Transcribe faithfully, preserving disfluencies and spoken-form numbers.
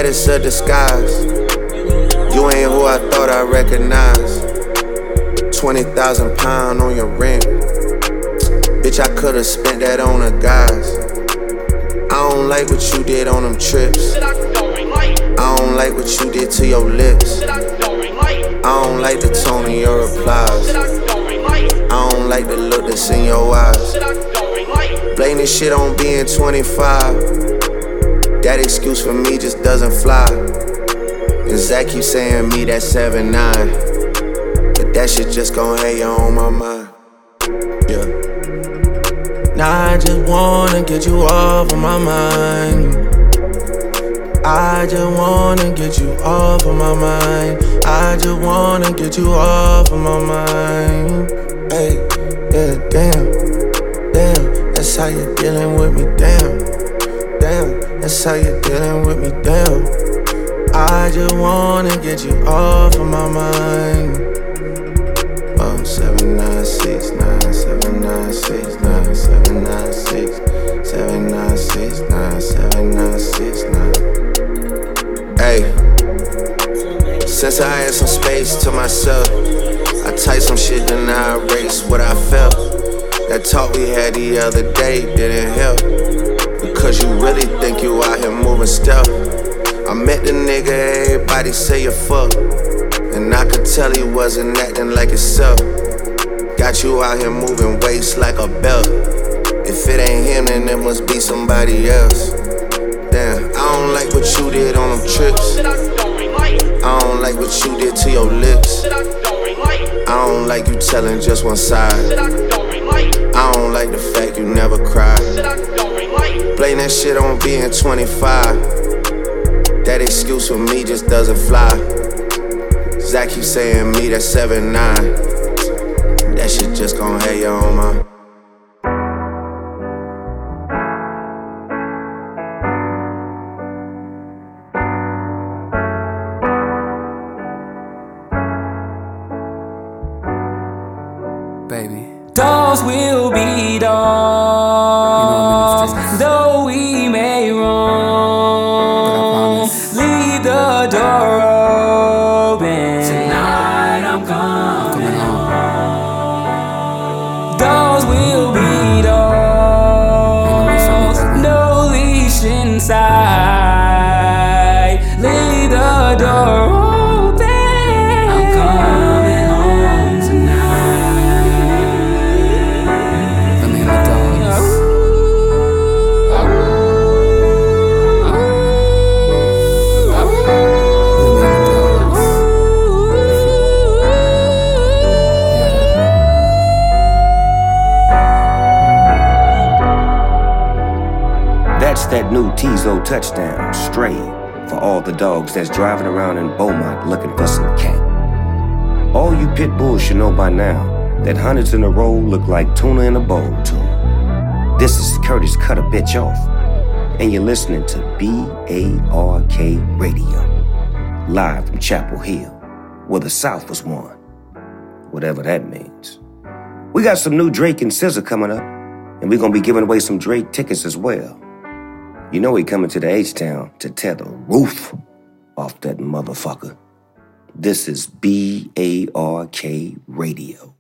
it's a disguise. You ain't who I thought I recognized. twenty thousand pounds on your rent. Bitch, I could've spent that on a guys. I don't like what you did on them trips. I don't like what you did to your lips. I don't like the tone of your replies. I don't like the look that's in your eyes. Blame this shit on being twenty-five. That excuse for me just doesn't fly. And Zach keeps saying me that seven nine, but that shit just gon' hate you on my mind. Yeah. Now I just wanna get you off of my mind. I just wanna get you off of my mind. I just wanna get you off of my mind. Hey, yeah, damn, damn. That's how you're dealing with me, damn, damn. That's how you're dealing with me, damn. I just wanna get you off of my mind. Oh, seven nine six nine, seven nine six nine, seven nine six, seven nine six nine, seven nine six nine. Hey, since I had some space to myself, I typed some shit and I erased what I felt. That talk we had the other day didn't help, because you really think you out here moving stealth. I met the nigga everybody say you fuck, and I could tell he wasn't acting like himself. Got you out here moving waist like a belt. If it ain't him, then it must be somebody else. Damn, I don't like what you did on them trips. I don't like what you did to your lips. I don't like you telling just one side. I don't like the fact you never cried. Blame that shit on being twenty-five. That excuse for me just doesn't fly. Zach keeps saying me that seven nine. That shit just gon' hate you on my. Baby. Dogs will be dogs, though we may roam. Leave the door open. Tonight I'm coming home. Dogs will be dogs, no leash inside. Leave the door open. I'm coming home tonight. Let me in the dogs. That's that new Tizo touchdown, Stray, for all the dogs that's driving around in Beaumont looking for some cat. All you pit bulls should know by now that hundreds in a row look like tuna in a bowl to 'em. This is Curtis Cut a Bitch Off, and you're listening to B A R K Radio, live from Chapel Hill, where the South was won, whatever that means. We got some new Drake and S Z A coming up, and we're gonna be giving away some Drake tickets as well. You know he coming to the H-Town to tear the roof off that motherfucker. This is B A R K Radio.